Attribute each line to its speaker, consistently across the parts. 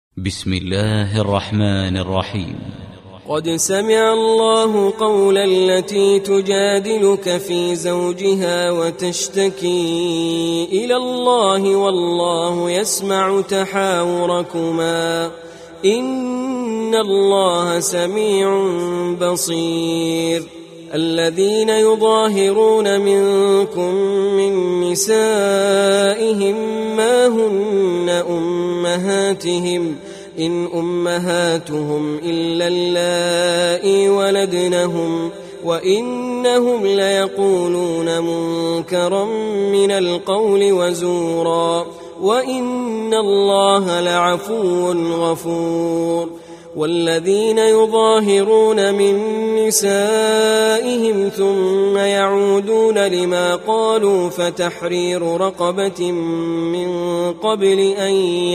Speaker 1: بسم الله الرحمن الرحيم.
Speaker 2: قد سمع الله قول التي تجادلك في زوجها وتشتكي إلى الله والله يسمع تحاوركما إن الله سميع بصير. الذين يظاهرون منكم من نسائهم ما هن أمهاتهم إن أمهاتهم إلا اللائي ولدنهم وإنهم ليقولون منكرا من القول وزورا وإن الله لعفو غفور. والذين يظاهرون من نسائهم ثم يعودون لما قالوا فتحرير رقبة من قبل أن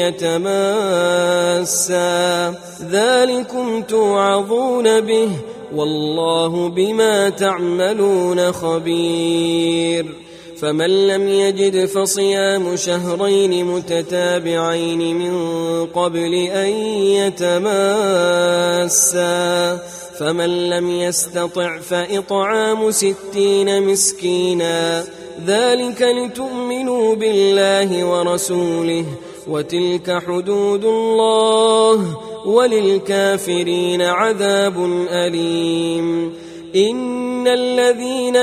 Speaker 2: يتماسا ذلكم توعظون به والله بما تعملون خبير. فمن لم يجد فصيام شهرين متتابعين من قبل أن يتماسا فمن لم يستطع فإطعام 60 مسكينا ذلك لتؤمنوا بالله ورسوله وتلك حدود الله وللكافرين عذاب أليم. إن الذين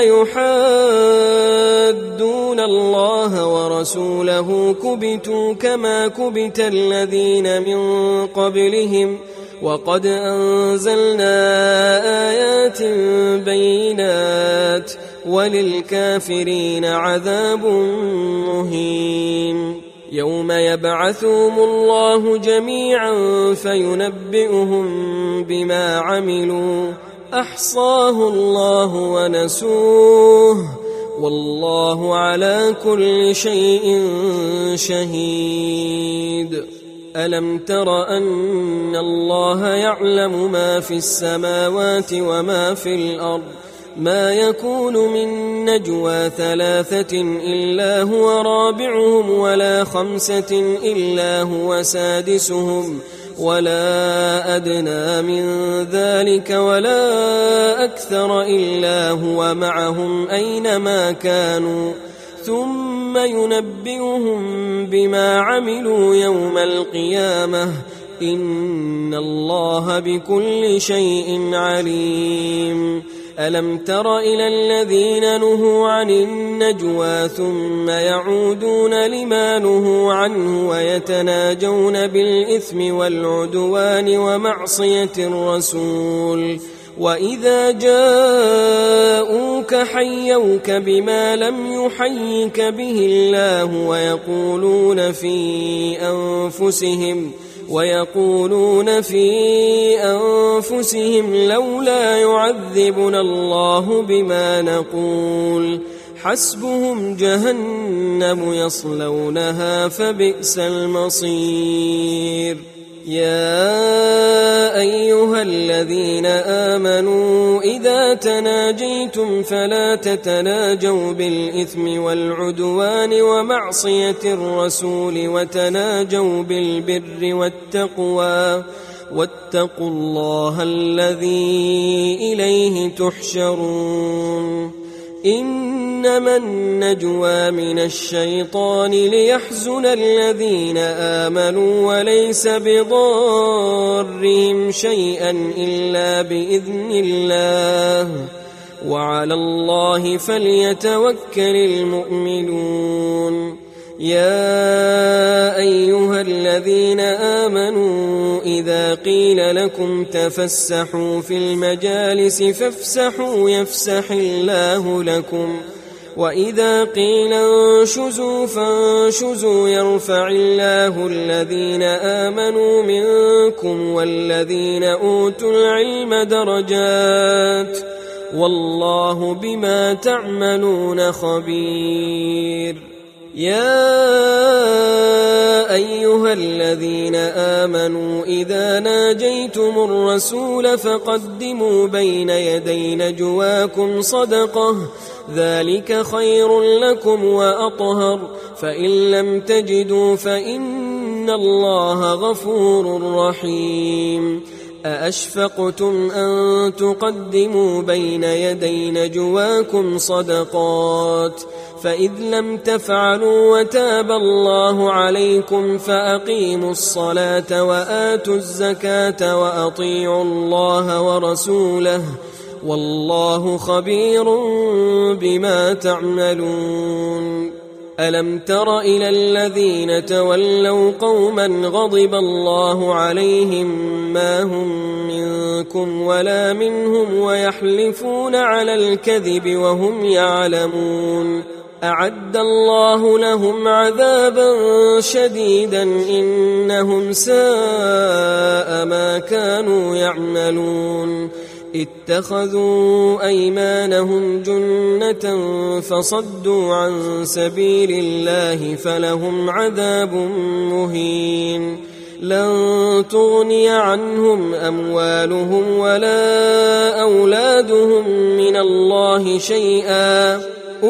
Speaker 2: يحادون الله ورسوله كبتوا كما كبت الذين من قبلهم وقد أنزلنا آيات بينات وللكافرين عذاب مهين. يوم يبعثهم الله جميعا فينبئهم بما عملوا أحصاه الله ونسوه والله على كل شيء شهيد. ألم تر أن الله يعلم ما في السماوات وما في الأرض ما يكون من نجوى 3 إلا هو رابعهم ولا 5 إلا هو سادسهم ولا أدنى من ذلك ولا أكثر إلا هو معهم أينما كانوا ثم ينبئهم بما عملوا يوم القيامة إن الله بكل شيء عليم. ألم تر إلى الذين نهوا عن النجوى ثم يعودون لما نهوا عنه ويتناجون بالإثم والعدوان ومعصية الرسول وإذا جاءوك حيوك بما لم يحيك به الله ويقولون في أنفسهم لولا يعذبنا الله بما نقول حسبهم جهنم يصلونها فبئس المصير. يا أيها الذين آمنوا إذا تناجيتم فلا تتناجوا بالإثم والعدوان ومعصية الرسول وتناجوا بالبر والتقوى واتقوا الله الذي إليه تحشرون. إنما النجوى من الشيطان ليحزن الذين آمنوا وليس بضارهم شيئا إلا بإذن الله وعلى الله فليتوكل المؤمنون. يا أيها الذين آمنوا إذا قيل لكم تفسحوا في المجالس فافسحوا يفسح الله لكم وإذا قيل انشزوا فانشزوا يرفع الله الذين آمنوا منكم والذين أوتوا العلم درجات والله بما تعملون خبير. يا أيها الذين آمنوا إذا ناجيتم الرسول فقدموا بين يدي نجواكم صدقة ذلك خير لكم وأطهر فإن لم تجدوا فإن إن الله غفور رحيم أأشفقتم أن تقدموا بين يدي نجواكم صدقات فإذ لم تفعلوا وتاب الله عليكم فأقيموا الصلاة وآتوا الزكاة وأطيعوا الله ورسوله والله خبير بما تعملون ألم تر إلى الذين تولوا قوما غضب الله عليهم ما هم منكم ولا منهم ويحلفون على الكذب وهم يعلمون أعد الله لهم عذابا شديدا إنهم ساء ما كانوا يعملون اتخذوا أيمانهم جنة فصدوا عن سبيل الله فلهم عذاب مهين لن تغني عنهم أموالهم ولا أولادهم من الله شيئا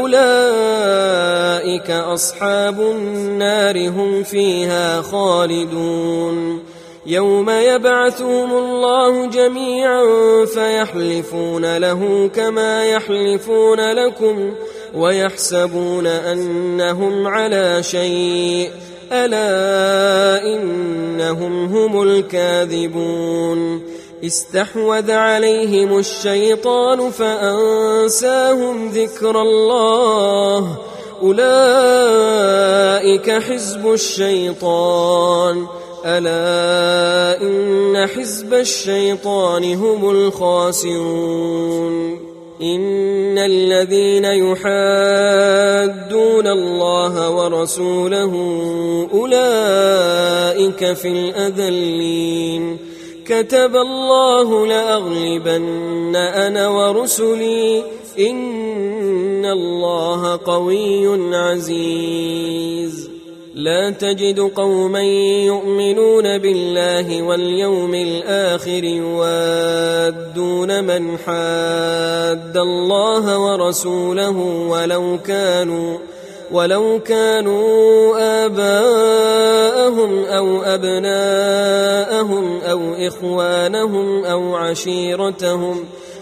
Speaker 2: أولئك أصحاب النار هم فيها خالدون يوم يبعثهم الله جميعا فيحلفون له كما يحلفون لكم ويحسبون أنهم على شيء ألا إنهم هم الكاذبون استحوذ عليهم الشيطان فأنساهم ذكر الله أولئك حزب الشيطان ألا إن حزب الشيطان هم الخاسرون إن الذين يحادون الله ورسوله أولئك في الأذلين كتب الله لأغلبن أنا ورسلي إن الله قوي عزيز لا تجد قوما يؤمنون بالله واليوم الآخر يوادون من حاد الله ورسوله ولو كانوا آباءهم أو أبناءهم أو إخوانهم أو عشيرتهم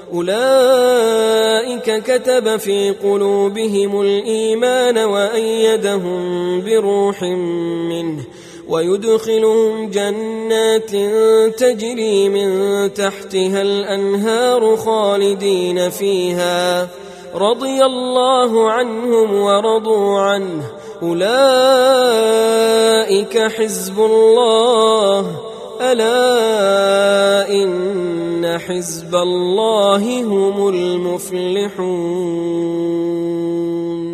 Speaker 2: أولئك كتب في قلوبهم الإيمان وأيدهم بروح منه ويدخلهم جنات تجري من تحتها الأنهار خالدين فيها رضي الله عنهم ورضوا عنه أولئك حزب الله ألا إن حزب الله هم المفلحون.